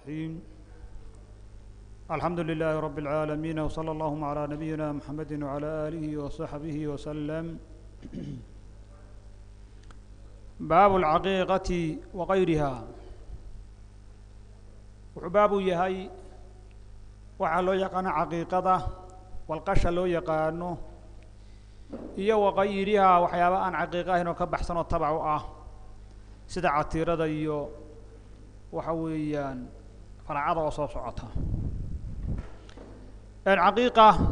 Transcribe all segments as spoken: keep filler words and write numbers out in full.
الرحيم الحمد لله رب العالمين وصلى اللهم على نبينا محمد وعلى آله وصحبه وسلم باب العقيقة وغيرها وباب يهي وحلو يقان عقيقة والقش لو يقانه إيه وغيرها وحيابا أن عقيقة هنا كبحسن وطبعوا آه سدع عتيرة إيو وحويان فرعاضة وصوص عطها العقيقة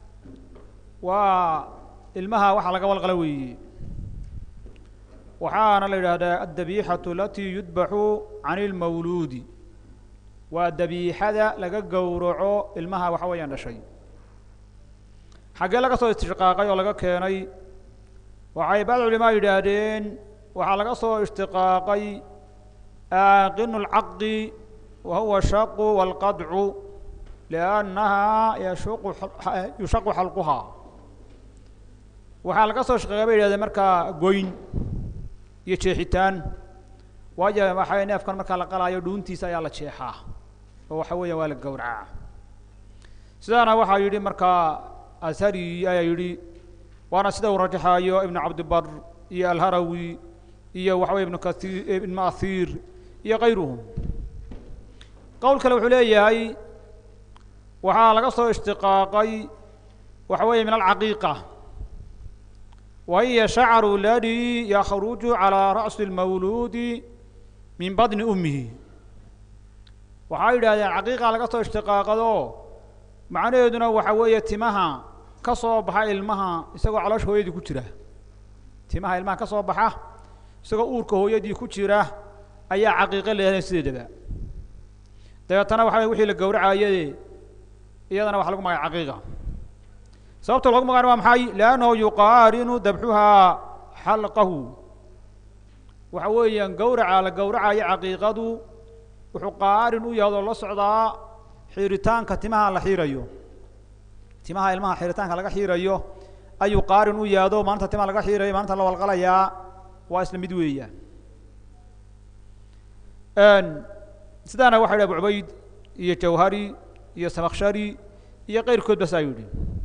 والمها وحلقة والغلوي وحانا لهذا الذبيحة التي يذبح عن المولود والذبيحة لقى قورعو المها وحويان شيء حاجة لقى صو استشقاقي ولقى كيني وعيباد علماء يدادين وحلقة صو اشتقاقي آقن العقد وهو الشق والقدع لأنها يشق يشق حلقها وحلقة صو اشتقاقي هذا مركا قوين يتشيحتان واجه waxay neefkan marka la qalayo dhuuntiisa ayaa la jeexaa oo waxa weeye waa la gowracaa sidana waxa yiri marka asari ayaa yiri waana sida uu rajaxayo ibn abd bar iyo al-harawi iyo waxa weeye ibn kathir ibn ma'thir iyo qayruhum qowl kale wuxuu leeyahay waxa laga soo ishtiqaaqay waxa weeye min al-aqiiqa وهي شعر الذي يخرج على رأس المولود من بطن أمه وحايد هذه الحقيقة لقصة اشتقاقه معنى يدنا وحوية تمها كصوب هاي المها يسقى على شوية دي كتيرة تمها المها كصوب ها يسقى أورك هو يدي كتيرة أي حقيقة اللي هي سيدة ده تنا وحوي وحي للجورع يدي يدنا وحلقوا مع حقيقة سببت الحكم قالوا محي لأنه يقارن ذبحها حلقه وحويا جورع على جورع أي عقيقته وحقارن يهذا الله صعدا حيرتان كتمها على حيريو تمها المها حيرتان على حيريو أي يقارن يهذا ما أنت تمها على حيريو ما أنت الله والغلايا واسلم بدوية أن سدانا واحد أبو عبيد يجوهري يسمخشري يغير كود بسايودي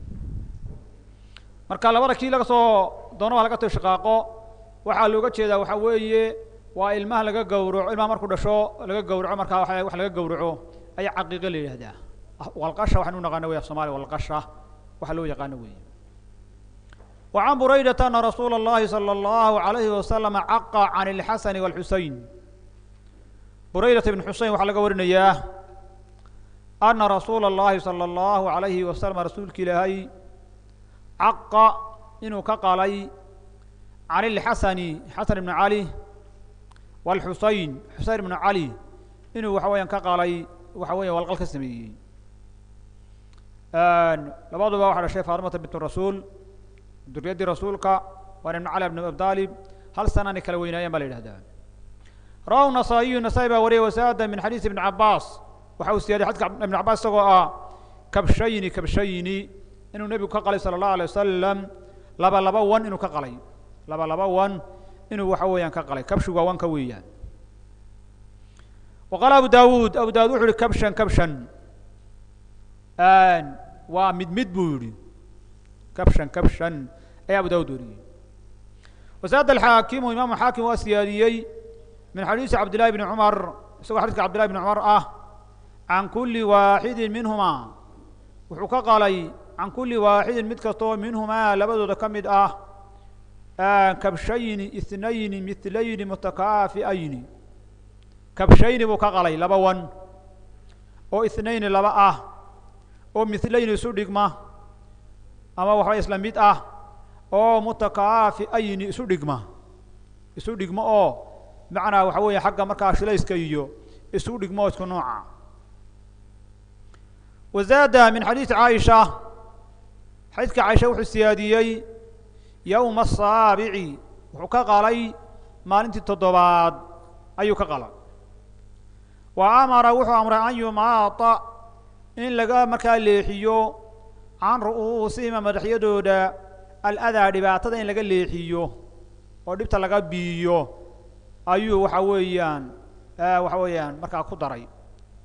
marka labada kii laga soo doono waa laga tashaqaaqo waxa looga jeedaa waxa weeye waa ilmaha laga gowraco ilmaha markuu dhasho laga gowraco marka waxa wax laga gowraco ay xaqiiqo leeyahay walqasha waxaanu naqaano way Soomaali walqasha waxa loo yaqaan weeye وعن بريدة أن رسول الله صلى الله عليه وسلم عق عن الحسن والحسين بريدة بن حسين waxa laga warinayaa أن رسول الله صلى الله عليه وسلم رسولك إلهي عق إنه كقالي عن الحسن حسن بن علي والحسين حسين بن علي إنه وحويا كقالي وحويا والقلق السمي آن لبعض واحد الشيخ فاطمة بنت الرسول دريد رسولك وأنا من علي بن أبي طالب هل سنة كلوين أيام بلد هذا راو نصائي نصائب وري وسادة من حديث ابن عباس وحوس يدي حدث ابن عباس سقوا كبشين كبشين إنه النبي كقال صلى الله عليه وسلم لبا لبا وان إنه كقالي لبا لبا وان إنه وحويا كقالي كبشوا وان كويا وقال أبو داود أبو داود وحول كبشا كبشا آن ومدمد بوري كبشا كبشا أي أبو داود وري وزاد الحاكم وإمام الحاكم والسياديي من حديث عبد الله بن عمر سوى حديث عبد الله بن عمر آه عن كل واحد منهما وحكى قالي عن كل واحد متكستو منهما لبدو كمد آه. آه كبشين اثنين مثلين متكافئين كبشين وكغلي لبوان او اثنين لبا آه او مثلين سودغما اما وحي اسلاميت آه او متكافئين سودغما سودغما او معنى وحوي حق marka shilayska iyo سودغما isku nooca وزاد من حديث عائشة حيث عائشة وحسياديي يوم الصابع وحكا قالي ما انت تضباد أيوك قال وأمر وحو أمر أن يماط إن لقى مكان ليحيو عن رؤوسهم مدحيدودا الأذى دبعتد إن لقى ليحيو ودبت لقى بيو أيو وحويان آه وحويان مركا كدري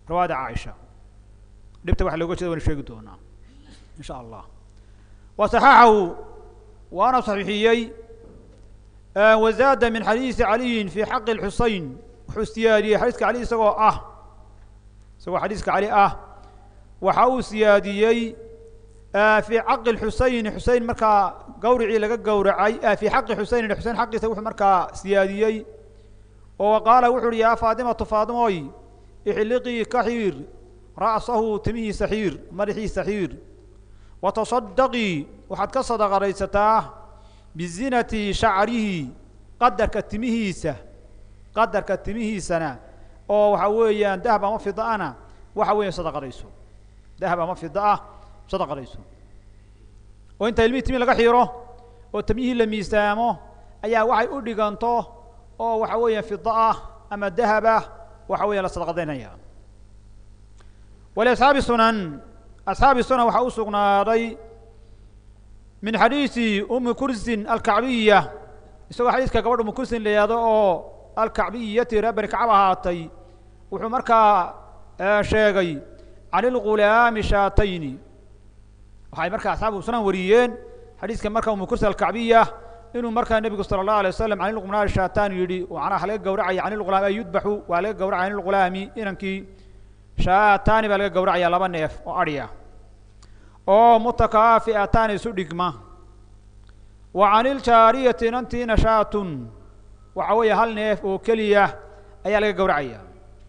رواية عائشة لبت واحد لو قلت وين شيء قدونا إن شاء الله وصححه وأنا صحيحيي آه وزاد من حديث علي في حق الحسين حسيادي حديثك علي سوى أه سوى حديثك علي أه وحاو سياديي آه في حق الحسين حسين مركا قورعي لقى قورعي آه في حق حسين الحسين حق سوى مركا سياديي وقال وحر يا فاطمة فاطمة احلقي كحير رأسه تميه سحير مرحي سحير وتصدقي وحد كصدق ريستاه بزينة شعره قدر كتميه قدر كتميه سنة أو حويا ذهب ما في ضأنا وحويا صدق ريسه ذهب ما في ضأ صدق ريسه وأنت المي تمي لقى حيره وتميه لم يستامه أي واحد أودي قنطه أو وحويا في الضأ أما الذهب وحويا لصدق دينيا ولأصحاب السنن أصحاب السنن وحوسقنا ري من حديث أم كرز الكعبية يسوى حديث كقبر أم كرز ليادو الكعبية رب الكعبة هاتي وحمركا شيغي عن الغلام شاتين وحي مركا أصحاب السنن وريين حديث كمركا أم كرز الكعبية إنه مركا النبي صلى الله عليه وسلم عن الغلام شاتان يدي وعنا حلقة قورعي عن الغلام يذبحوا وعلقة قورعي عن الغلام إنكي شاتان بلقى قورعي لبا نيف وأريا أو متكافئتان سدقما وعن الجارية ننتي نشاط وعوية هل نيف وكلية أي لقى قورعي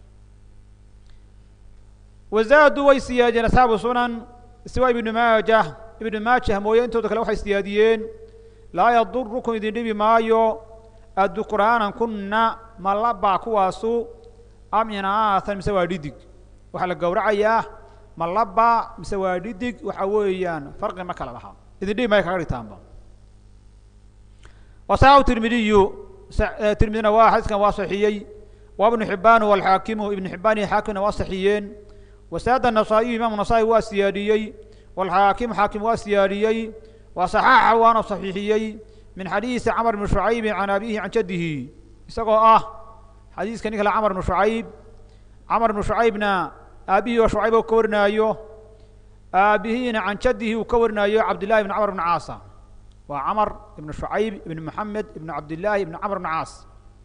وزادوا ويسياجين أصحاب السنن سواء ابن ماجه ابن ماجه مويا انتو دخلوا حي استياديين لا يضركم إذن نبي مايو الذكران كنا ملبع كواسو أم يناثا مسوى ديدك وحال القورعية ملبع مسوى ديدك وحويان فرق ما كلا لها إذن نبي ما يكاري تامبا وصاو ترمذي ترمذي واحد كان واصحيي وابن حبان والحاكم ابن حبان حاكم واصحيين وساد النصائي إمام النصائي واسياديي والحاكم حاكم واسياديي وصححه وانا صحيحيي من حديث عمر بن شعيب عن أبيه عن جده يسقوا آه حديث كان يقول عمر بن شعيب عمر بن شعيبنا أبيه وشعيب وكورنا أيوه أبيهنا عن جده وكورنا أيوه عبد الله بن عمر بن عاص وعمر بن شعيب بن محمد بن عبد الله بن عمر بن عاص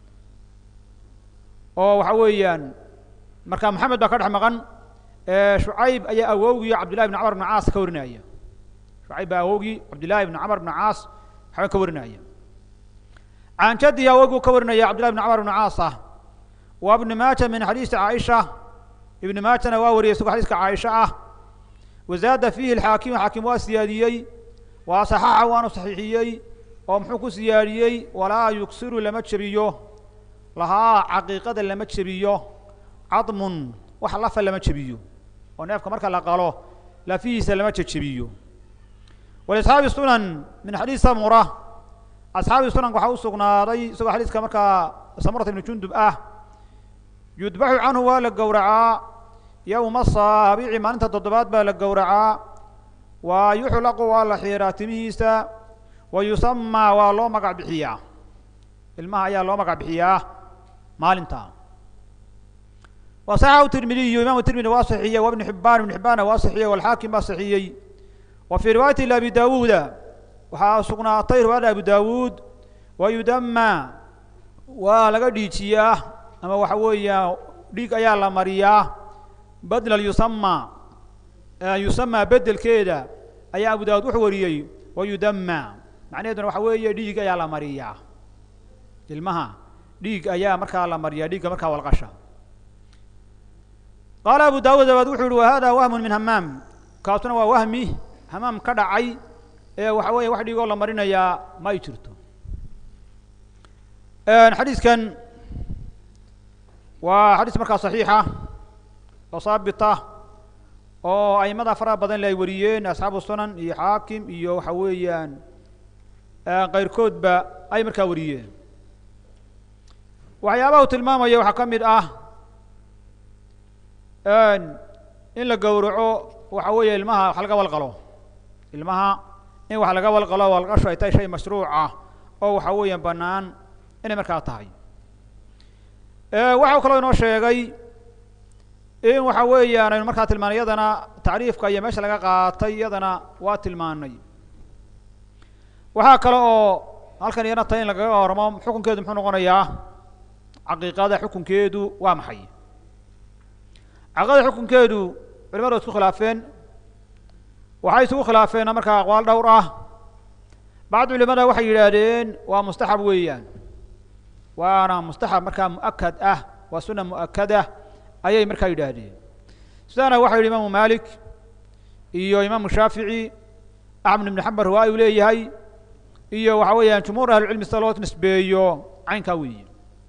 أو حويان مركا محمد بكر حمقان شعيب أي أووي عبد الله بن عمر بن عاص كورنا أيوه شعيب أووي عبد الله بن عمر بن عاص حوي كورنا أيوه عن جده أووي كورنا يا عبد الله بن عمر بن عاص وابن ماجه من حديث عائشة ابن ماجه نواوري يسوق حديث عائشة وزاد فيه الحاكم حاكم واسياديي وصححه وانا صحيحيي ومحوك سياديي ولا يكسر لما تشبيه لها عقيقة لما تشبيه عظم وحلف لما تشبيه ونافك مركا لقالوه لا فيه سلمة تشبيه ولأصحاب السنن من حديث سمرة أصحاب السنن وحوسقنا ري سوى حديث كمركا سمرة بن جندب أه يذبح عنه والقورعاء يوم الصابع ما أنت تضبط بالقورعاء ويحلق والحيرات ميسا ويسمى والله مقع بحياه الماء يا الله مقع بحياه مال انتهى وصححه الترمذي إمام الترمذي واصحية وابن حبان ابن حبان واصحية والحاكم واصحية وفي رواية لأبي داود وحاسقنا الطير وعلى أبي داود ويدمى ولقد يتياه أما وحويا ديك أيا الله مريا بدل يسمى يسمى بدل كذا أيا أبو داود وحوريي ويدمى معناه إنه وحويا ديك أيا الله مريا المها ديك أيا مركا الله مريا ديك مركا والغشة قال أبو داود وحور وهذا وهم من همام كاتنا ووهمي همام كدعي وحويا واحد يقول الله مرينا يا ما يشرته الحديث كان وحديث مركا صحيحة وصابطة أو أي مدى فرا بدن لا يوريين أصحاب السنن إي حاكم إيو حويان غير كتبة أي مركا وريين وحيابه تلماما يو حكمد أه إن إن لقورعو وحويا المها حلقة والقلو المها إن وحلقة والقلو والقشو أي شيء مشروع أو حويا بنان إن مركا طهي waxaa kaloo inoo sheegay in waxa weeyaan aynu markaa tilmaanay iyadana tacriifka iyo meesha laga qaatay iyadana waa tilmaanay waxaa kale oo halkan iyana tahay in lagaga waramo xukunkeedu muxuu noqonayaa caqiiqada xukunkeedu waa maxay caqiiqada xukunkeedu culimadu isku khilaafeen waxay isugu khilaafeen markaa aqwaal dhowr ah bacd culimada waxay yidhaahdeen waa mustaxab weeyaan waana mustaxab markaa mu'akad ah waa sunna mu'akada ayay markaa yidhaahdeen sidaana waxaa yidhi imaamu malik iyo imaamu shaafici axmed ibn xambal riwaaya uu leeyahay iyo waxa weeyaan jumhuur ahlucilmi sida loo nisbeeyo caynkaa weeye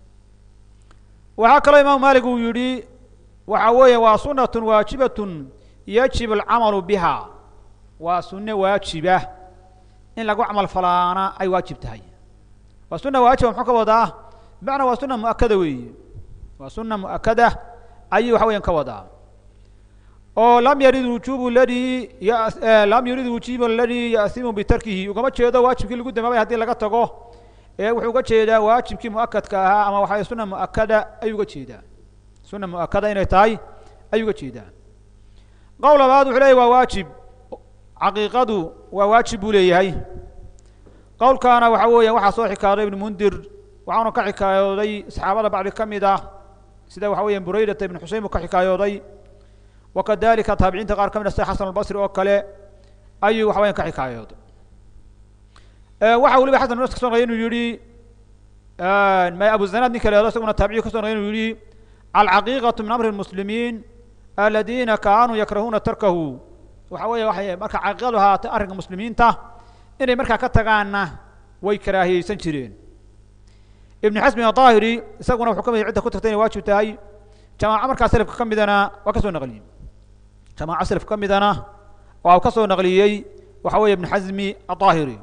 waxaa kaloo imaamu malik uu yidhi waxa weeye waa sunatun waajibatun yajib alcamalu biha waa sunne waajiba in lagu camal falaana ay waajib tahay waa sunna waajiba muxuu ka wadaa bimacnaa waa sunna mu'akada weeye waa sunna mu'akada ayuu waxa weeyaan ka wadaa oo lam yarid wujubu ladii lam yurid wujuba aladii ya'simu bitarkihi ugama jeedo waajibkii lagu dambaabay haddii laga tago ee wuxuu uga jeedaa waajibkii mu'akadka ahaa ama waxay sunna mu'akada ayuu uga jeedaa sunna mu'akada inay tahay ayuu uga jeedaa qowl labaad wuxuu leeyahy waa waajib caqiiqadu waa waajib buu leeyahay qowlkaana waxa weeyaan waxaa soo xikaaday ibnu mundir waxaanu ka xikaayooday saxaabada bacdi ka mid ah sida waxa weeyaan buraydata ibnu xuseyn buu ka xikaayooday wakadalika taabiciinta qaar ka mid ah sida xasan albasri oo kale ayuu waxa weeyaan ka xikaayooday waxa weliba xasan albasri ka soo naqliyay inuu yidhi ma abu zanaad ninka leedo isaguna taabiciyu ka soo naqliyay inuu yidhi alcaqiiqatu min amri lmuslimiin aladiina kaanuu yakrahuuna tarkahu waxa weeye waxay marka caqiiqadu ahaatay arrinka muslimiinta inay markaa ka tagaanna way karaahiyeysan jireen ibnu xasmi aahiri isaguna wuxuu ka mid cidda ku tagtay inay waajib tahay jamaaco markaa selafka ka midana waa ka soo naqliyey jamaaco selafka ka midana waa ka soo naqliyey waxa weeye ibnu xasmi aahiri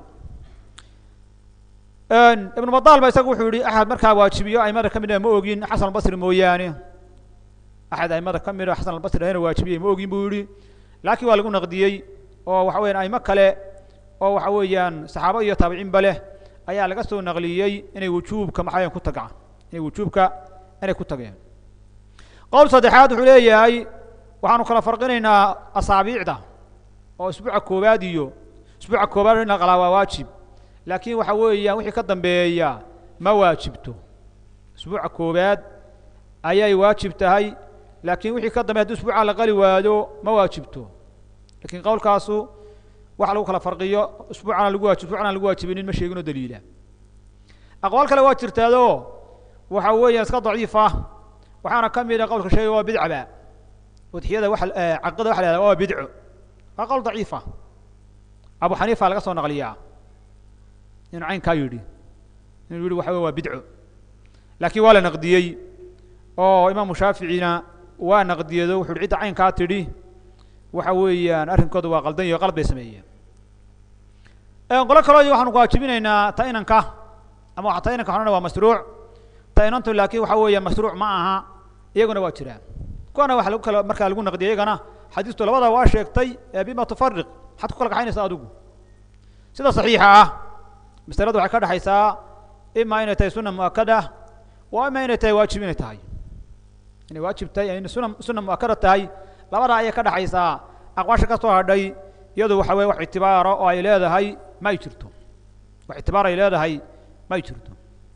ibnu badaal ba isagu wuxuu yihi axad markaa waajibiyo aimada ka mida ma ogin xasan albasri mooyaane axad aimada ka mida xasan albasri ayna waajibiyey ma ogin buu yihi laakiin waa lagu naqdiyey oo waxa weeyaan aimo kale oo waxa weeyaan saxaabo iyo taabiciinba leh ayaa laga soo naqliyey inay wujuubka maxayan ku tagaan inay wujuubka inay ku tageen qowl saddexaad wuxuu leeyahay waxaanu kala farqinaynaa asaabiicda oo isbuuca koowaad iyo isbuuca koowaad in la qalaa waa waajib laakiin waxa weeyaan wixii ka dambeeya ma waajibto isbuuca koowaad ayay waajib tahay laakiin wixii ka dambeeya haddii isbuuca la qali waado ma waajibto lakiin qowlkaasu waxa lagu kala farqiyo isbuucana lagu waajib isbuucana lagu waajibinin ma sheegin oo daliila aqwaal kale waa jirtaado waxa weeyaan iska daciif ah waxaana ka mid ah qowlka sheegay waa bidcaba udxiyada waxa caqida waxa la yihahdaa waa bidco waa qowl daciif ah abu xaniifa laga soo naqliyaa inuu caynkaa yidhi inuu yidhi waxa wey waa bidco laakiin waa la naqdiyey oo imaamu shaaficina waa naqdiyado wuxu uhi cidda caynkaa tidhi waxa weeyaan arrinkooda waa qaldan iyo qalad bay sameeyeen qolo kaloo waxaanu waajibinaynaa ta inanka ama ta inanka xonana waa masruuc ta inantu laakiin waxa weeya masruuc ma aha iyaguna waa jiraan kuwana waxa lagu kala markaa lagu naqdiyay iyagana xadiistu labada waa sheegtay bima tufariq maxaad ku kala kaxaynaysa adigu sida saxiixa ah masaladu waxay ka dhexaysaa ima inay tahay sunna mu'akada waa ima inay tahay waajib inay tahay inay waajib tahay inay sunna sunna mu'akada tahay labadaa ayay ka dhexaysaa aqwaasha ka soo hadhay iyadu waxa weye wax ictibaaro oo ay leedahay ma ay jirto wax ictibaar ay leedahay ma ay jirto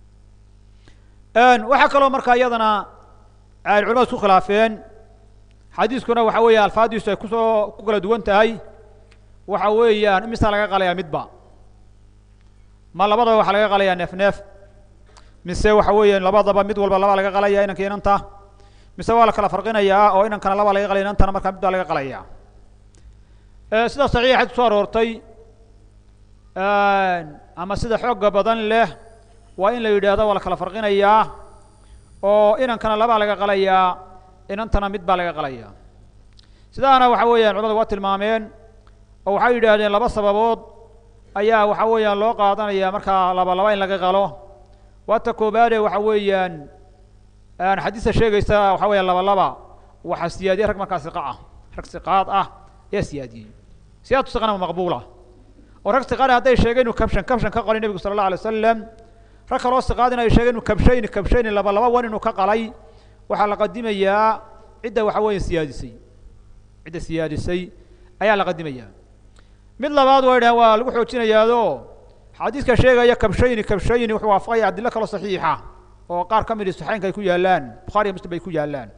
waxaa kaloo markaa iyadana ay culimadu isku khilaafeen xadiiskuna waxa weeye alfaadiisu ay kusoo ku kala duwan tahay waxa weeyaan imisaa laga qalayaa midba ma labadaba waxaa laga qalayaa neef neef mise waxa weeyaan labadaba mid walba laba laga qalaya inanka inanta mise waa la kala farqinayaa oo inankana laba laga qalaya inantana markaa mid baa laga qalaya sida saxiixa xadiis kusoo aroortay ama sida xooga badan leh waa in la yidhaahdo waa la kala farqinayaa oo inankana labaa laga qalayaa inantana mid baa laga qalaya sidaana waxa weeyaan culamadu waa tilmaameen oo waxay yidhaahdeen laba sababood ayaa waxa weeyaan loo qaadanaya markaa laba laba in laga qalo waata koobaade waxa weeyaan xadiista sheegaysa waxa weeyaan laba laba waxaa siyaadiyey rag markaa siqa ah rag siqaad ah ayaa siyaadiyey siyaadatu siqana waa maqbuula oo rag siqaad hadday sheegeen inuu kabshan kabshan ka qalay nebigu sala allahu alay wasalam rag kaloo siqaad in ay sheegeen inuu kabshayni kabshayni laba laba wan inuu ka qalay waxaa la qadimayaa cidda waxa weeye siyaadisay cidda siyaadisay ayaa la qadimayaa mid labaad waa idhaha waa lagu xoojinayaadoo xadiiska sheegaya kabshayni kabshayni wuxuu waafaqaya adilo kalo saxiixa oo qaar ka mid saxiixaynka ay ku yaalaan bukhaari iyo muslim bay ku yaalaan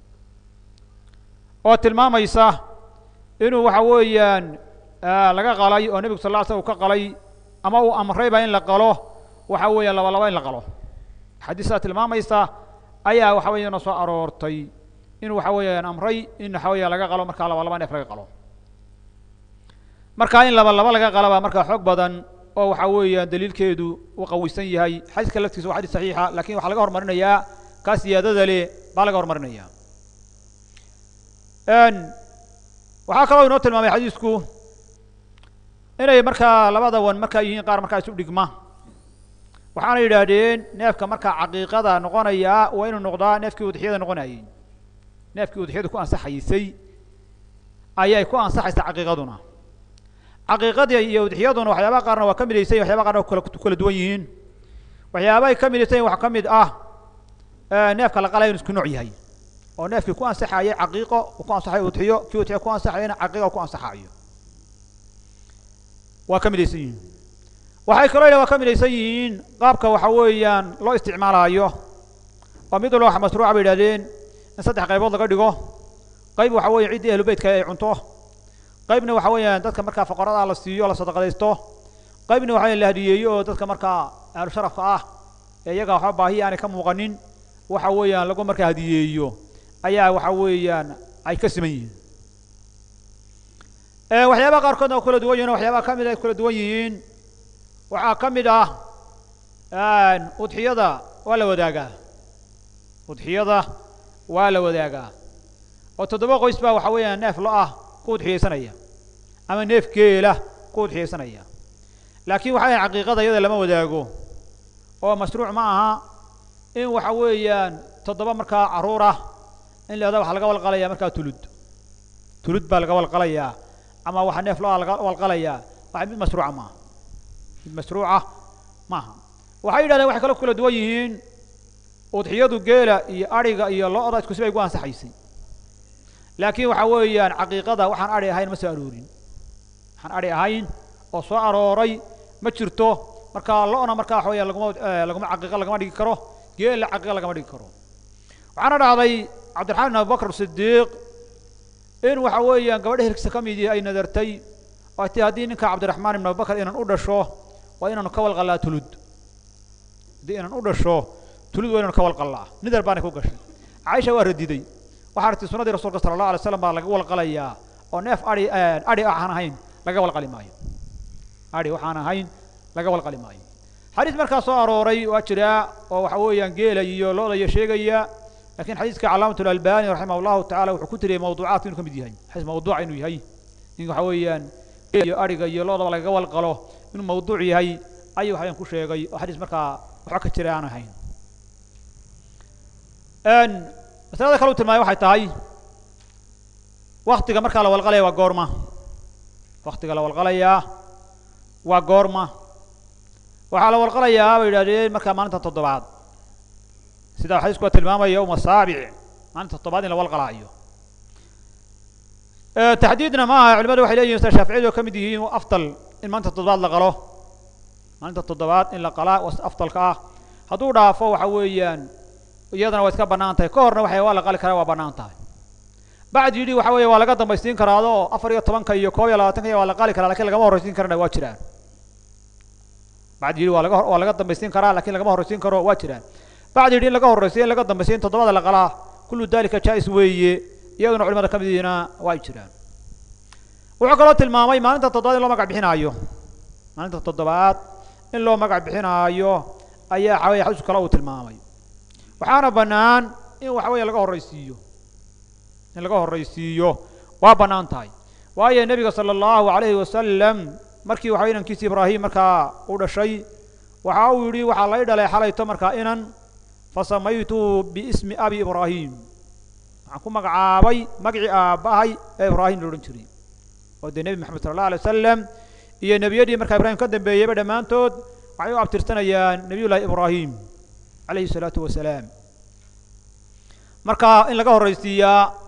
oo tilmaamaysa inuu waxa weeyaan laga qalay oo nebigu sal lla ly slam uu ka qalay ama uu amrayba in la qalo waxa weeyaan laba laba in la qalo xadiisaa tilmaamaysa ayaa waxa weeyana soo aroortay inuu waxa weeyaan amray in waxa weeyaan laga qalo markaa laba laba neef laga qalo markaa in laba laba laga qalaba markaa xoog badan oo waxa weeyaan daliilkeedu uu qawiysan yahay xadiiska laftiisa waa xadiis saxiixa lakin waxaa laga hormarinayaa kaa siyaadada leh baa laga hormarinaya waxaa kaloo inoo tilmaamay xadiisku inay markaa labada wan markaa yihiin qaar markaa isu dhigma waxaana yidhaahdeen neefka markaa caqiiqada noqonaya waa inuu noqdaa neefkii udxiyada noqonayay neefkii udxiyadu ku ansaxaysay ayay ku ansaxaysa caqiiqaduna caqiiqadii iyo udxiyaduna waxyaabaha qaarna waa ka midaysan waxyaabaha qaarna waa ku kala duwan yihiin waxyaabahay ka midaysan waxaa ka mid ah neefka la qalaya inu isku nooc yahay oo neefkii ku ansaxayay caqiiqo uu ku ansaxay udxiyo kii udxiyo ku ansaxayna caqiiqa ku ansaxayo waa ka midaysan yihiin waxay kaloo ila waa ka midaysan yihiin qaabka waxa weeyaan loo isticmaalayo oo mid walba waxa masruuca bay yidhahdeen in saddex qaybood laga dhigo qayb waxa weeye ciddii ahlu beytka ay cunto qaybna waxa weeyaan dadka markaa faqarada la siiyo la sadaqadaysto qaybna waxa weeyaan la hadiyeeyo oo dadka markaa ahlu sharafka ah ee iyaga waxba baahi aanay ka muuqanin waxa weeyaan lagu markaa hadiyeeyo ayaa waxa weeyaan ay ka siman yihiin waxyaabaha qaarkoodna waa kala duwan yihin waxyaabaha ka mid ay kala duwan yihiin waxaa ka mid ah udxiyada waa la wadaagaa udxiyada waa la wadaagaa oo toddoba qoys baa waxa weeyaan neef lo ah ku udxiyeysanaya ama neef geela ku udxiyeysanaya laakiin waxa weeyaan caqiiqada iyada lama wadaago oo masruuc ma aha in waxa weeyaan toddoba markaa carruur ah in la yidhahdo waxaa laga walqalayaa markaa tulud tulud baa laga walqalayaa ama waxa neef lo ah laga walqalayaa waxa mid masruuca maaha mid masruuca maaha waxay yidhahdeen waxay kaloo kala duwan yihiin udxiyadu geela iyo adhiga iyo lo-da isku si bay gu ansaxaysay laakiin waxa weeyaan caqiiqada waxaan adhi ahayn ma soo aroorin waxaan adhi ahayn oo soo arooray ma jirto markaa lo-na markaa waxa weeyaan laguma laguma caqiiqa lagama dhigi karo geela caqiiqa lagama dhigi karo waxaana dhacday cabdiraxmaan bin abubakr sidiiq in waxa weeyaan gabadha helkiisa ka midii ay nadartay oo ti haddii ninka cabdiraxmaan ibn abubakr inaan u dhasho waa inaanu ka walqallaa tulud haddii inaan u dhasho tulud waa inaanu ka walqallaa nidar baana ku gashay caaisha waa radiday waxaa artay sunnadii rasuulka sala allahu alay slam baa laga walqalayaa oo neef adhi adhi waxaan ahayn laga walqali maayo adhi waxaan ahayn laga walqali maayo xadiis markaa soo arooray waa jiraa oo waxa weeyaan geela iyo looda iyo sheegaya lakin xadiiska calaamat albani raximah llahu tacala wuxuu ku tiriyay mawduucaadka inuu ka mid yahay xadiis mawduuca inuu yahay in waxa weeyaan iyo adhiga iyo loodaba lagaga walqalo inuu mawduuc yahay ayuu waxayaan ku sheegay oo xadiis markaa waxba ka jira aan ahayn masalada kale u tilmaamay waxay tahay waktiga markaa la walqalaya waa goorma waktiga la walqalayaa waa goorma waxaa la walqalayaa bay yidhahdeen markaa maalinta toddobaad sidaa xadiisku waa tilmaamaya yowma saabic maalinta toddobaad in la walqalaayo taxdiidna maaha culimadu waxay leeyihin sida shaaficiyadu ka mid yihiin afdal in maalinta toddobaad la qalo maalinta toddobaad in la qalaa waa afdalka ah hadduu dhaafo waxa weeyaan iyadana waa iska bannaan tahay ka horna waxa waa la qali karaa waa bannaan tahay bacd yidhi waxa weeye waa laga dambaysiin karaado afar iyo tobanka iyo koob iyo labaatanka iyo waa la qali karaa lakin lagama horraysiin karana waa jiraan bacd yidhi waa laga waa laga dambaysiin karaa lakin lagama horraysiin karo waa jiraan bacd yidhi in laga horraysiyo in laga dambaysiyo in toddobada la qalaa kullu dalika jaa-is weeye iyaduna culimada ka midiina waa ay jiraan wuxuu kaloo tilmaamay maalinta toddobaad in loo magac bixinaayo maalinta toddobaad in loo magac bixinaayo ayaa xawaya xadiis kale uu tilmaamay waxaana bannaan in waxa weeye laga horraysiiyo in laga horraysiiyo waa bannaan tahay waayo nebiga sala allahu alayhi wasalam markii waxa inankiisi ibraahim markaa u dhashay waxa uu yidhi waxaa lay dhalay xalayto markaa inan fasamaytu biismi abi ibraahim waxaan ku magacaabay magacii aabbahay ee ibraahim la odhan jiray oo dee nebi maxamed sala allahu alay wasalam iyo nebiyadii markaa ibrahim ka dambeeyeyba dhammaantood waxay u abtirsanayaan nebiyullahi ibraahim calayhi salaatu wasalaam marka in laga horraysiiyaa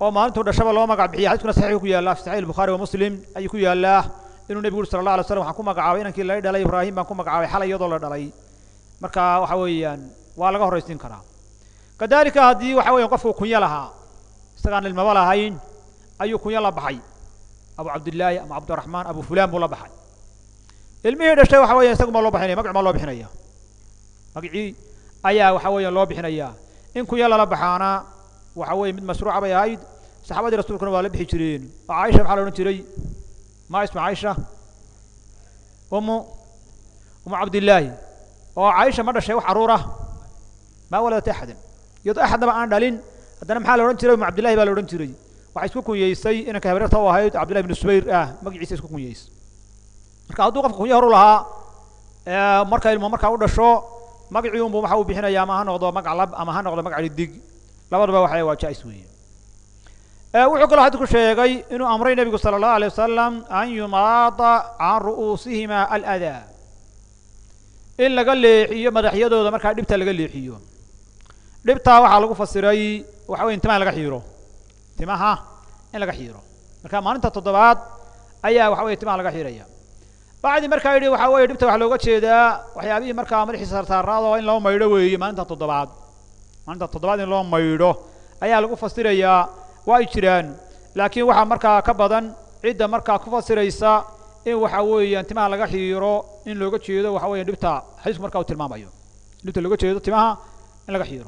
oo maalintuu dhashaba loo magac bixiyo xadiiskuna saxiix ku yaala fi sahih bukhari wa muslim ay ku yaala inuu nabigu sallallahu alayhi wasallam waxa ku magacaabay inankii la dhalay ibraahim baan ku magacaabay xalay iyadoo la dhalay marka waxa weeyaan waa laga horeysin karaa kadalika hadii waxa weeyaan qofku kunya lahaa isagaan ilmaba lahayn ayuu kunya la baxay abu abdullah ama abdurrahman abu fulan buu la baxay ilmihii dhashay waxa weeyaan isagu ma loo bixinaya magac ma loo bixinaya magacii ayaa waxa weeyaan loo bixinaya in kunya la baxaana waxa weey mid mashruuc bay ahayd saxaabada rasuulkuna waa la bixi jireen Aisha waxa la oran jiray ma isma Aisha ummu ummu Abdullah oo Aisha ma dhashay wax aruura ma waladat ahad yad ahadba aan dhalin hadana maxaa la oran jiray ummu Abdullah baa la oran jiray waxa isku kunyeysay inanka habarta oo ahayd Abdullah ibn Subayr ah magaciisa isku kunyeysay marka haduu qofku kunyo horu lahaa ee marka ilmo marka u dhasho magacii uu waxa uu bixinayaa ma ha noqdo magac lab ama ha noqdo magac dig labadaba waxay waajis weeyeen ee wuxuu kala hadku sheegay inuu amray nabiga sallallahu alayhi wasallam an yumata an ru'usihima al-adha in laga leexiyo madaxyadooda marka dhibta laga leexiyo dhibta waxa lagu fasiray waxa weey intimaa laga xiiro timaha in laga xiiro marka maalinta toddobaad ayaa waxa weey timaha laga xiiraya baadi marka ay waxa weey dhibta waxa looga jeedaa waxyaabihii marka madaxiisa saartaarado in loo maydho weey maalinta toddobaad maalinta toddobaad in loo maydho ayaa lagu fasirayaa waa jiraan laakiin waxa marka ka badan cid marka ku fasiraysa in waxa weeyaan timaha laga xiiro in looga jeedo waxa weeyaan dhibta xadiis marka uu tilmaamayo dhibta looga jeedo timaha in laga xiiro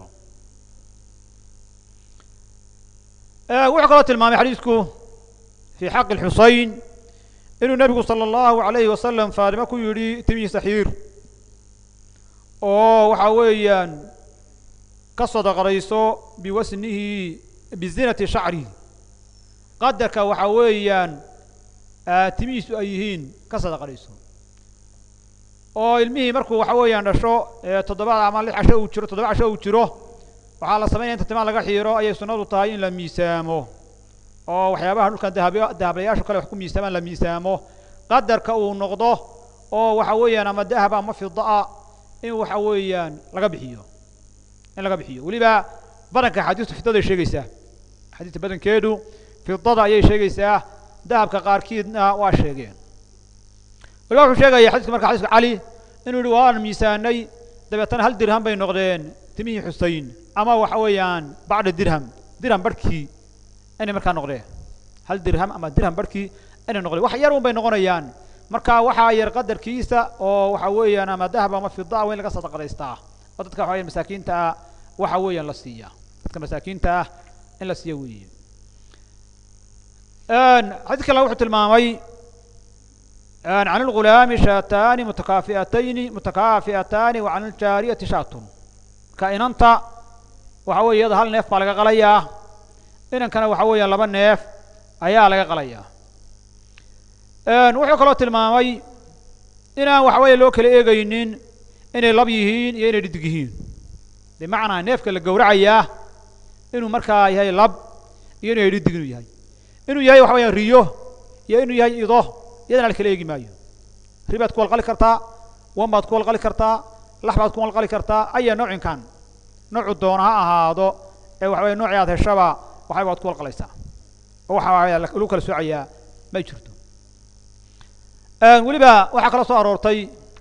ee wuxuu kala tilmaamay xadiisku fi xaq al-Husayn inuu nabigu sallallahu alayhi wasallam faadima ku yiri timi saxiir oo waxa weeyaan ka sadaqayso biwasnihi bizinati sha'ri qadarka waxa weeyaan timiisu ay yihiin ka sadaqayso oo ilmihi markuu waxa weeyaan dhasho toddobaad ama lix casho uu jiro toddobaad casho uu jiro waxa la sameeyaa inta timaha laga xiiro ayay sunnadu tahay in la miisaamo oo waxyaabaha dhulka dahabiyo dahabayaashu kale wax ku miisaamaan la miisaamo qadarka uu noqdo oo waxa weeyaan ama dahab ama fidda in waxa weeyaan laga bixiyo in laga bixiyo waliba badanka xadiistu fidada sheegaysa xadiistu badankeedu fidada ayay sheegaysaa dahabka qaarkiidna waa sheegeen waliba wuxuu sheegay xadiiska marka xadiiska Ali inuu yiri waan miisaanay dabeetana hal dirham bay noqdeen timihi Husayn ama waxa weeyaan bacda dirham dirham barkii inay marka noqdeen hal dirham ama dirham barkii inay noqdeen wax yar uun bay noqonayaan marka waxa yar qadarkiisa oo waxa weeyaan ama dahab ama fidda weyn laga sadaqaystaa oo dadka waxa masaakiinta waxa weeyaan la siiyaa dadka masaakiinta in la siiyo weeyaan aan hadalka la wuxuu tilmaamay aan aan al-ghulaam shaatani mutakafi'atayn mutakafi'atan wa aan al-jariyati shaatun ka inanta waxa weeyada hal neef baa laga qalayaa inankana waxa weeyaan laba neef ayaa laga qalayaa aan wuxuu kala tilmaamay inaan waxa weey loo kala eegaynin inay lab yihiin iyo inay dhidig yihiin بمعنى neefka la gowracayaa inuu markaa yahay lab iyo inuu dhidig inuu yahay inuu yahay waxa weeyaan riyo iyo inuu yahay ido iyadana la kala eegi maayo ribaad ku qalqali kartaa wambaad ku qalqali kartaa laxbaad ku qalqali kartaa ay noocin kan nooc doona ha ahaado ee waxa weeyaan noocyada heshaba waxa waad ku qalqalaysaa waxa weeyaan lagu kala soocayaa ma jirto aan waliba waxa kala soo aroortay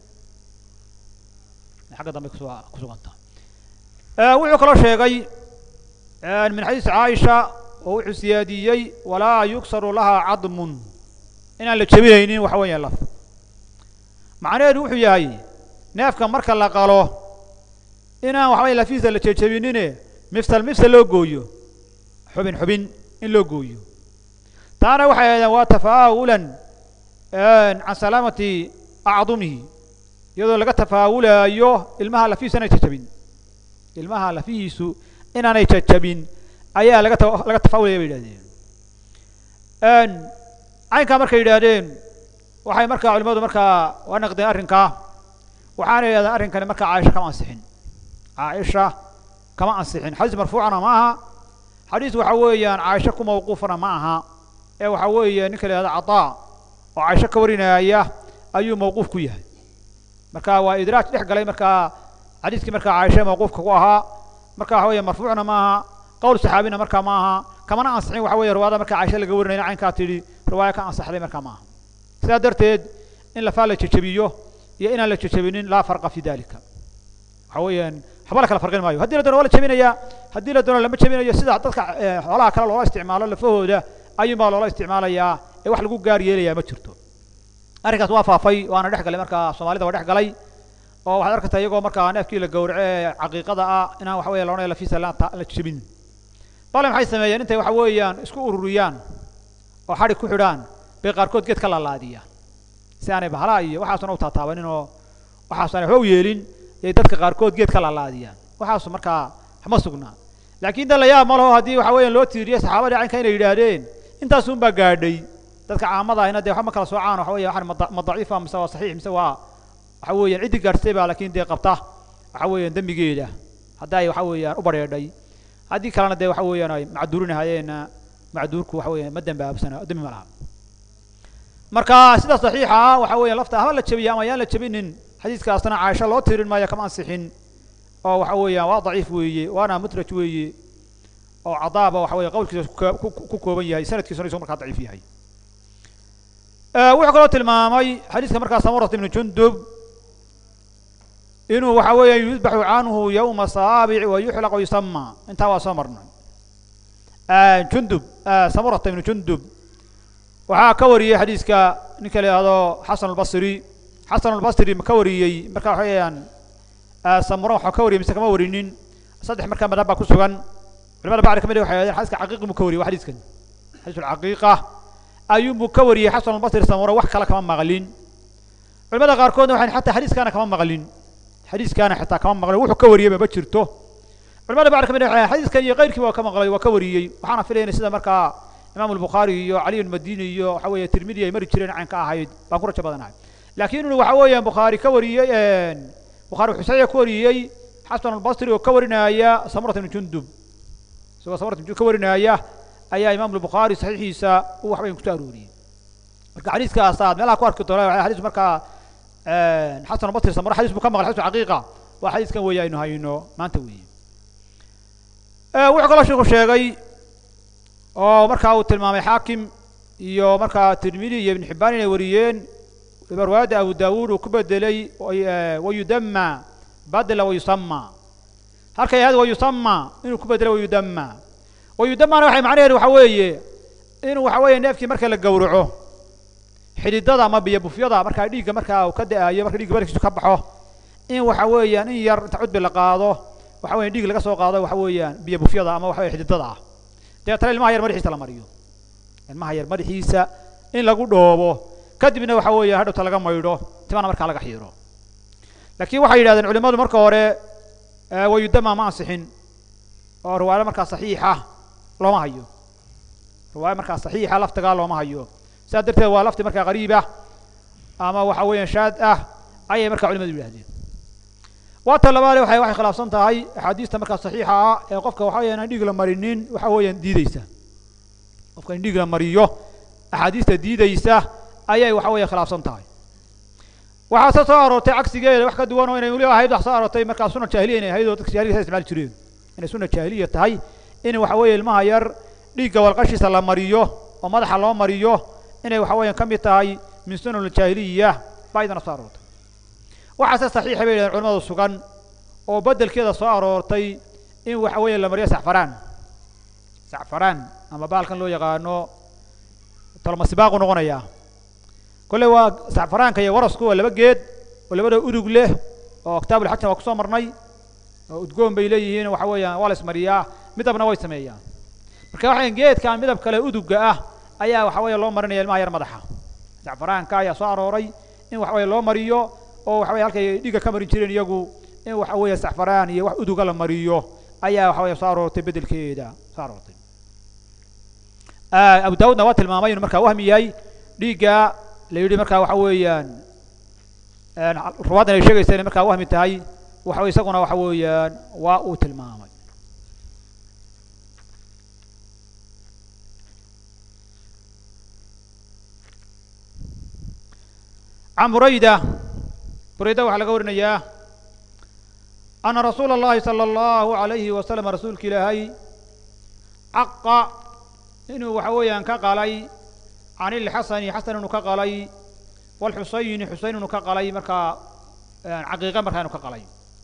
xagga dambe ku soo ku suganta wuxuu kala sheegay من حديث عائشة ووحو سياديي ولا يكسر لها عظم إن اللي تشبيهين وحوين اللف معناه وحو ياي نافك مركا لقالوه إنا وحوين لفيزة اللي تشبيهين مفصل مفصل لو قويو حبين حبين إن لو قويو تانا وحيا وتفاولا عن سلامة أعظمه يدو لقى تفاولا أيوه المها لفيزة نتشبين المها لفيزة إن أنا يتجبين أيها لقت لقت فاول يبيدين أن عين كمرك يدين وحي مركا علماء مركا ونقد أرنكا وحاني هذا أرنكا مركا عائشة كمان صحين عائشة كمان صحين حديث مرفوعنا معها حديث وحويا عائشة موقوفنا معها أي وحويا نكل هذا عطاء وعائشة كورينا إياه أي موقوف كويه مركا وإدراك لحق لي مركا حديث كمركا عائشة موقوف كوها مركا هو مرفوعنا معها قول صحابينا مركا معها كمان أنصحين وحوي رواية مركا عائشة اللي قورنا عين كاتري رواية كان أنصح لي مركا معهم سادرتيد إن لفعل تشبيه يا إن لا تشبينين لا فرق في ذلك حويا حبالك لا فرقين مايو هدي لدنا ولا تشبينيا هدي لدنا لما تشبينيا سيدا تلك ولا كلا ولا استعمال لفه ده أي ما ولا استعمال يا wax lagu gaar yeelaya ma jirto arrinkaas waa faafay waana dhex galay marka Soomaalida waa dhex galay oo waxaad arkaysaa iyagoo marka neefkii la gowracay xaqiiqada ah inaan wax weeye loonay la fiisa la jabin bal maxay sameeyeen intay wax weeyaan isku ururiyaan oo xarig ku xidhaan bay qaarkood geed ka laalaadiyaan si aanay bahala iyo waxaasna u taataabanin oo waxaasna wax u yeelin ay dadka qaarkood geed ka laalaadiyaan waxaas marka ma sugnaa laakiin dalayaa ma laho hadii wax weeyaan loo tiiriyay saxaabada caynka inay yiraahdeen intaas un baa gaadhay dadka caamada ahna de waxa ma kala soocaan waxa weeye waxan ma daciifa mise waa saxiix mise waa waxa weeye cidi gaartay baa laakiin de qabta waxa weeye dambigeeda haday waxa weeye u bareeday hadii kalena de waxa weeye ay macduurinaayeen macduurku waxa weeye ma dambaabsana dambi ma laha marka sida saxiixa waxa weeye lafta hal la jabiyo ama yaan la jabinin xadiiskaasna Aisha loo tirin maayo kama ansixin oo waxa weeye waa daciif weeye waana mutraj weeye oo cadaaba waxa weeye qowlkiisa ku kooban yahay sanadkiisuna isoo marka daciif yahay wuxuu kaloo tilmaamay xadiiska markaa Samurah ibn Jundub inuu waxa weeye yusbahu anhu yawma saabi' wa yuhlaq wa yusamma inta waa samarna Jundub Samurah ibn Jundub waxa ka wariyay xadiiska ninka leeyahay Hasan al-Basri Hasan al-Basri ma ka wariyay marka waxayaan Samurah waxa ka wariyay mise kama warinin saddex marka madaba ku sugan culimada bacri kamid waxay xadiiska xaqiiqi mu ka wariyay xadiiskan xadiisul xaqiiqa ayuu ka wariyay Hasan al-Basri Samura wax kala kama maqlin culimada qaar koodna waxaan xataa xadiiskana kama maqlin xadiiskana xataa kama maqlin wuxuu ka wariyay ma jirto culimada bacri kamid waxay xadiiskan iyo qeyrkii waa ka maqlay waa ka wariyay waxaana filaynaa sida marka Imam al-Bukhari iyo Ali al-Madini iyo waxa weeye Tirmidhi ay mari jireen aan ka ahayd baan ku rajo badanahay laakiin inuu waxa weeye Bukhari ka wariyay een Bukhari wuxuu ka wariyay Hasan al-Basri oo ka warinaya Samurah ibn Jundub soo Samurah ibn Jundub ka warinaya ayaa Imam al-Bukhari saxiixiisa uu wax weyn ku taaruriyay marka xadiiska asaad meelaha ku arki doonaa waxa xadiis marka ee Hasan al-Basri Samurah xadiis buu ka maqlay xadiis xaqiiqa waa xadiiskan weeyaynu hayno maanta weey ee wuxuu kala sheego sheegay oo marka uu tilmaamay Hakim iyo marka Tirmidhi iyo Ibn Hibban inay wariyeen riwaayada Abu Daawud oo ku bedelay oo yudamma badala wa yusamma halka yaad wa yusamma inuu ku bedelay wa yudamma ويدمر waxay macnaheedu waxa weeye in waxa weeye neefkii marka la gowraco xididada ama biyo bufyada marka dhiiga marka uu ka daayo marka dhiiga barkiisu ka baxo in waxa weeyaan in yar inta cudbi la qaado waxa weeye dhiig laga soo qaado waxa weeyaan biyo bufyada ama waxa weeye xididada ah deetana ilmaha yar madaxiisa la mariyo ilmaha yar madaxiisa in lagu dhoobo kadibna waxa weeye hadhowta laga maydho timana marka laga xiiro laakiin waxay yiraahdeen culimadu marka hore wayudama ma ansixin oo riwaayada marka saxiixa looma hayo riwaayada marka saxiixa laftiga looma hayo sadarteed waa lafti marka qariiba ama waxa weeyaan shaad ah ayay marka culimadu yiraahdeen waa talabaad waxay wax khilaafsan tahay xadiista marka saxiixa ah ee qofka waxa weeyaan dhiig la marinin waxa weeyaan diidaysa qofka dhiig la mariyo axaadiista diidaysa ayay waxa weeyaan khilaafsan tahay waxa soo aroortay cagsigeeda wax ka duwan oo inay wali ahayd wax soo aroortay marka sunnah jaahiliya inay ahayd oo dadka jaahiliga isticmaal jireen inay sunnah jaahiliya tahay in waxa weeye ilmaha yar dhiigga walqashiisa la mariyo oo madaxa loo mariyo inay waxa weeyaan kamid tahay min sunnah jaahiliya baydana soo aroortay waxa saxiix bay culimadu sugan oo bedelkeeda soo aroortay in waxa weeye la mariyo saxfaraan saxfaraan ama baalkan loo yaqaano talma sibaaqu noqonaya kulli waa saxfaraanka iyo warasku waa laba geed oo labada udug leh oo kitaabul hajj waa ku soo marnay oo udgoon bay leeyihiin waxa weeyaan waa la ismariyaa midabna way sameeyaan marka waxay geedka midab kale udugga ah ayaa waxa weeye loo marinaya ilmaha yar madaxa saxfaraanka ayaa soo arooray in waxa weeye loo mariyo oo waxa weeye halkay dhiiga ka marin jireen iyagu in waxa weeye saxfaraan iyo wax uduga la mariyo ayaa waxa weeye soo aroortay bedelkeeda soo aroortay Abu Daawud waa tilmaamay inuu marka wahmiyay dhiiga la yiri marka waxa weeyaan aan ruwaadana ay sheegaysaa marka wahmi tahay waxa isaguna waxa weeyaan waa uu tilmaamay عن بريدة بريدة وحلقة ورنياه أن رسول الله صلى الله عليه وسلم رسول كلاهي عق إنه وحويا كقلي عن الحسن حسن كقلي والحسين حسين كقلي مركا عقيقة مركا كقلي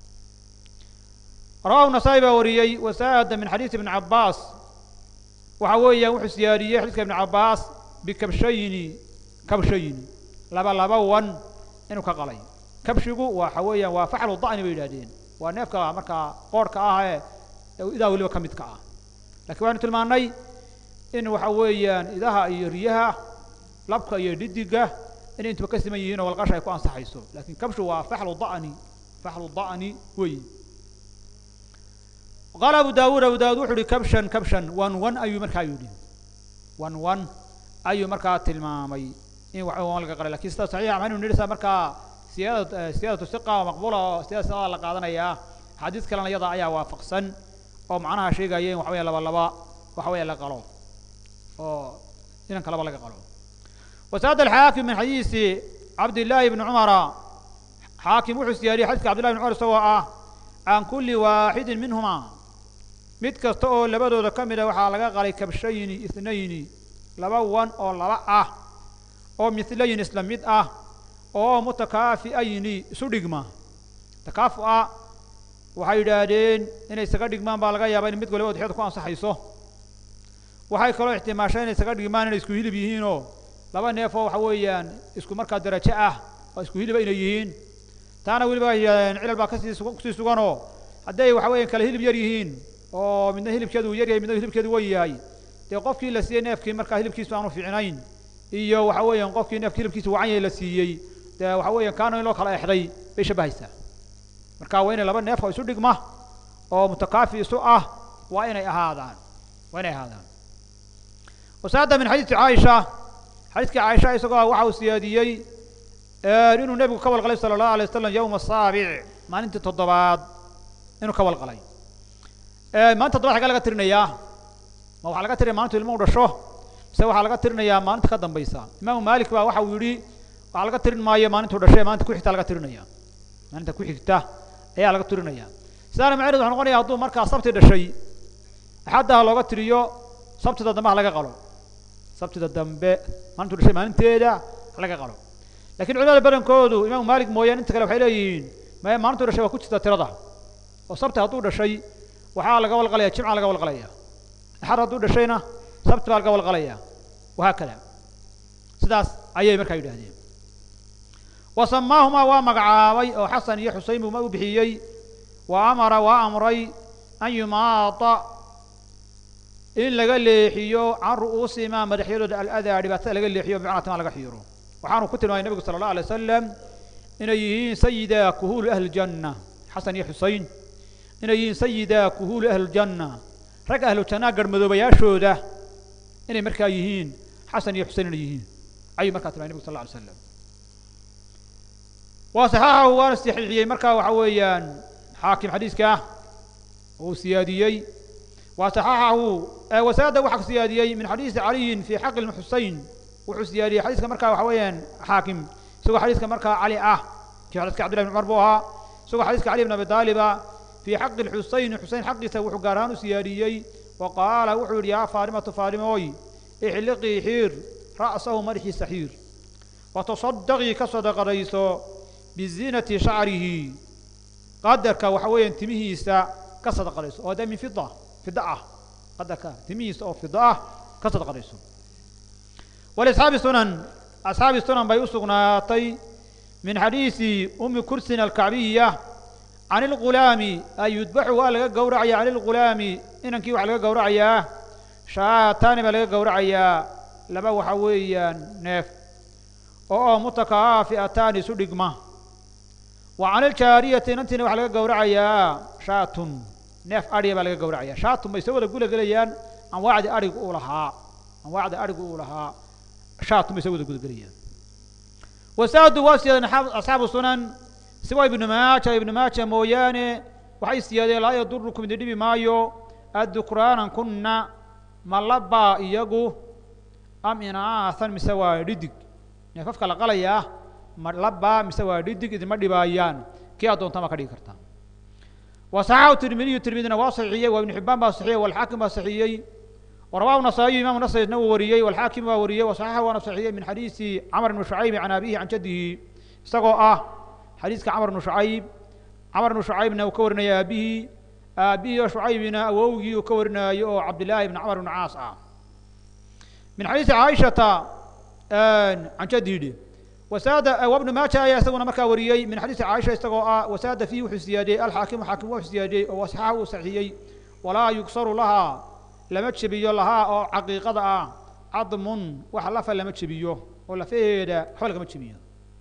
رواه النسائي وريي وساد من حديث ابن عباس وحويا وحسيارية حديث ابن عباس بكبشين كبشين لبا لبا ون إنه كقلي كبشيقو وحويا وفعل الضأن بيلادين ونفكا مركا قورك آه إذا ولي كمدك آه لكن وانا تلماني إنه حويا إذا يريها لبكا يددقه إن أنت بكسميين والغشا يكون صحيحو لكن كبشو وفعل الضأن فعل الضأن وي قال أبو داود أبو داود وحري كبشا كبشا وان وان أي مركا يودين وان وان أي مركا تلمامي إن وحوان لك قال لك يستا صحيح عنه نرسى مركا سيادة سيادة الثقة مقبولة سيادة الثقة لك قادنا إياه حديث كلنا يضع إياه وافقسا أو معناها شيء جايين وحويا لبا لبا وحويا لك قالوا أو إنن كلام لك قالوا وساد الحاكم من حديث عبد الله بن عمر حاكم وحسياري حديث عبد الله بن عمر سواء عن كل واحد منهما متكستو لبدو كامل وحا لغا قالي كبشين اثنين لبوان او لبا اه او مثلين اسلاميد اه او متكافئين سودغما تكافؤ waxay yiraahdeen inay isaga dhigmaan baa laga yaabaa in mid waliba wadaxda ku ansaxayso waxay kala ihtimaashaan inay isaga dhigmaan inay isku hilib yihiin oo laba neef oo waxa weeyaan isku marka darajo ah oo isku hilib inay yihiin taana waliba cilal baa ka sii sugan oo haday waxa weeyaan kala hilib yar yihiin oo midna hilibkeedu yar yahay midna hilibkeedu way yahay ee qofkii la siiyay neefkii marka hilibkiisu aanu fiicnayn iyo waxa weeyaan qofkii neefkii hilibkiisu wacan yahay la siiyay ee waxa weeyaan kaano in loo kala exday bay shabahaysaa marka waa inay laba neef oo isu dhigma oo mutakaafi isu ah waa inay ahaadaan waa inay ahaadaan وساد من حديث عائشة حديث عائشة isagoo waxa uu siyaadiyay ee inuu nabigu ka walqalay sallallahu alayhi wasallam yawm as-sabi' maalinta toddobaad inuu ka walqalay ee maanta toddobaad xaga laga tirinayaa ma waxa laga tirinaya maalinta ilmo u dhasho mise waxa laga tirinayaa maalinta ka dambaysa imaam Maalik baa waxa uu yiri waxa laga tirin maayo maalinta u dhashay maalinta ku xigta laga tirinaya maalinta ku xigta ayaa laga tirinaya sidaan macnaheedu waxa noqonayaa hadduu markaa sabti dhashay axadda looga tiriyo sabtida dambe laga qalo sabtida dambe maalinta dhashay maalinteeda laga qalo laakiin culimada badankoodu imaam Maalik mooyaan inta kale waxay leeyihiin ma maalinta dhashay waa ku jirta tirada oo sabti hadduu dhashay waxa laga walqalaya jimca laga walqalaya axad hadduu dhashayna sabti baa laga walqalaya waxa kale sidaas ayay markaa yiraahdeen وسماهما ومقعاوي أو حسن يا حسين وما بحيي وأمر وأمري أن يماط إلا قال لي حيو عن رؤوسهما مدحيرو الأذى ربات قال لي حيو بمعنى ما لقى حيرو وحانوا كتنوا النبي صلى الله عليه وسلم إن يهين سيدا كهول أهل الجنة حسن يا حسين إن يهين سيدا كهول أهل الجنة رجع أهل التناقر مذوبيا شودة إن مركا يهين حسن يا حسين يهين أي مركا النبي صلى الله عليه وسلم وصححه واستحيي مركا وحويان حاكم حديثك وسياديي وصححه وساد وحق سياديي من حديث علي في حق الحسين وحسيادي حديثك مركا وحويان حاكم سوى حديثك مركا علي اه في حديثك عبد الله بن مربوها سوى حديثك علي بن ابي طالب في حق الحسين حسين حق سوى قاران سياديي وقال وحور يا فاطمه فاطمه احلقي حير راسه مرحي سحير وتصدقي كصدق رئيسه بزينة شعره قدرك وحوين تميهيسا كصدق رئيسه وهذا من فضة فضاء قدرك تميهيسا أو فضاء كصدق رئيسه ولأصحاب السنن أصحاب السنن بيوسقناتي من حديث أم كرسنا الكعبية عن الغلام أي يذبحوا على قورعيا عن الغلام إنك على قورعيا شاتان بلغ قورعيا لما وحويا نف أو متكافئتان سدقمه وعن الجارية ننتني وحلقة قورعيا شات نف أريا بلغة قورعيا شات ما يسوي لقولة قليان عن وعد أريق أولها عن وعد أريق أولها شات ما يسوي لقولة قليان وساد واسيا أصحاب السنن سوى ابن ماجه ابن ماجه موياني وحيث يدي لا يضركم دبي مايو الذكران كنا ملبا إيجو أم إناثا مسوى ردك نففك لقليا لبا مسوى ردك إذا ما دبايان كي أدون تما كدي كرتا وصححه الترمذي الترمذي واصحية وابن حبان واصحية والحاكم واصحية ورواه النسائي إمام النسائي وريي والحاكم وريي وصححه ونصحيه من حديث عمرو بن شعيب عن أبيه عن جده استقوا آه حديث عمرو بن شعيب عمرو بن شعيب إنه كورنا يا أبيه أبيه شعيبنا أووجي وكورنا يو عبد الله بن عمرو بن عاص من حديث عائشة عن جده وساد وابن ماجه يستوون مكا وريي من حديث عائشة استقوا وساد فيه وحسيادي الحاكم حاكم وحسيادي وصححه وصحيي ولا يكسر لها لما تشبيه لها أو عقيقة عظم وحلفا لما تشبيه ولا فيه حولك ما تشبيه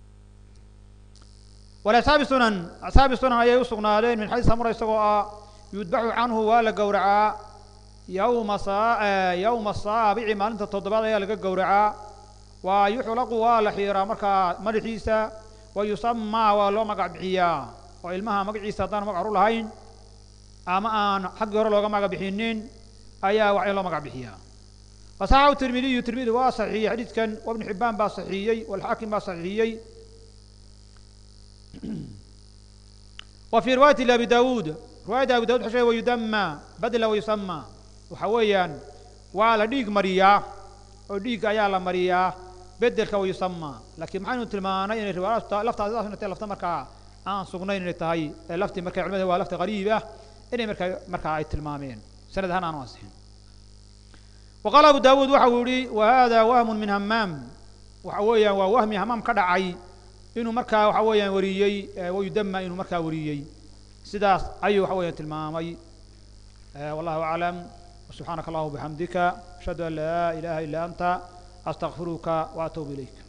ولا أصحاب السنن أصحاب السنن أي يسقنا من حديث سمرة استقوا يذبح عنه ولا جورعا يوم صا يوم الصابع ما أنت تضبط يا لك جورعا ويحلق ولا حيرا مركا مرحيسا ويسمى ولا مقع بحيا وإلمها مقع عيسى دان مقع رولهين أما أن حق رولوغا مقع بحينين أيا وعي الله مقع بحيا وصححه الترمذي الترمذي وصحيح حديث كان وابن حبان باصحيحي والحاكم باصحيحي وفي رواية لأبي داود رواية أبي داود حشي ويدمى بدل ويسمى وحويا وعلى ديك مريا وديك أيا مريا بدل ويسمى لكن معنا تلمانا يعني رواية لفت هذا لفت مركا آن سقنين نتهاي لفت مركا علمه هو لفت غريبة إني مركا مركا التلمامين سند هنا ناصحين وقال أبو داود وحوري وهذا وهم من همام وحويا ووهم همام كدعي إنه مركا وحويا وريي ويدمى إنه مركا وريي سداس أي وحويا تلمامي آه والله أعلم وسبحانك الله وبحمدك أشهد أن لا إله إلا أنت أستغفرك وأتوب إليك.